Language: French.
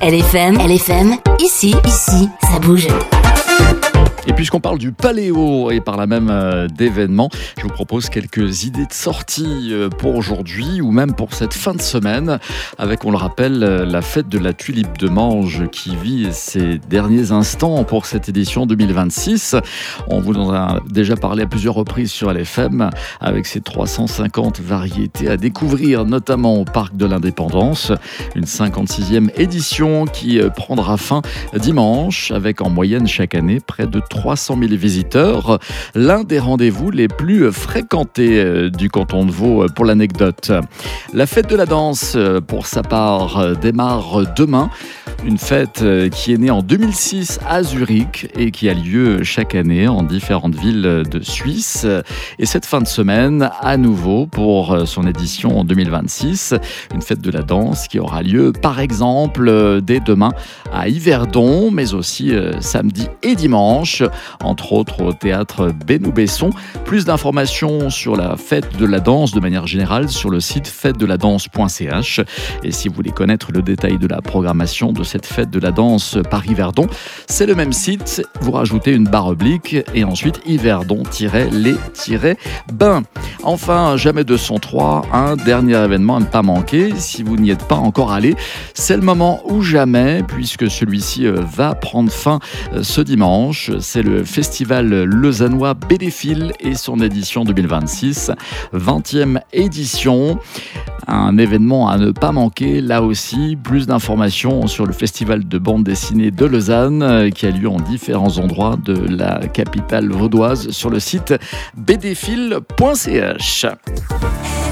LFM, ici, ça bouge. Et puisqu'on parle du paléo et par là même d'événements, je vous propose quelques idées de sortie pour aujourd'hui ou même pour cette fin de semaine avec, on le rappelle, la fête de la tulipe de Manges qui vit ses derniers instants pour cette édition 2026. On vous en a déjà parlé à plusieurs reprises sur LFM avec ses 350 variétés à découvrir, notamment au Parc de l'Indépendance. Une 56e édition qui prendra fin dimanche avec en moyenne chaque année près de 300 000 visiteurs, l'un des rendez-vous les plus fréquentés du canton de Vaud pour l'anecdote. La fête de la danse, pour sa part, démarre demain. Une fête qui est née en 2006 à Zurich et qui a lieu chaque année en différentes villes de Suisse. Et cette fin de semaine, à nouveau, pour son édition en 2026, une fête de la danse qui aura lieu, par exemple, dès demain à Yverdon, mais aussi samedi et dimanche, entre autres au théâtre Bénoux-Besson. Plus d'informations sur la fête de la danse de manière générale sur le site fêtedeladance.ch. Et si vous voulez connaître le détail de la programmation de cette fête de la danse Paris-Verdon, c'est le même site. Vous rajoutez une barre oblique et ensuite Yverdon-les-bains. Enfin, Jamais 203, un dernier événement à ne pas manquer. Si vous n'y êtes pas encore allé, c'est le moment ou jamais, puisque celui-ci va prendre fin ce dimanche. C'est le festival lausannois Bédéphile et son édition 2026, 20e édition. Un événement à ne pas manquer, là aussi. Plus d'informations sur le festival de bande dessinée de Lausanne qui a lieu en différents endroits de la capitale vaudoise sur le site bdphile.ch.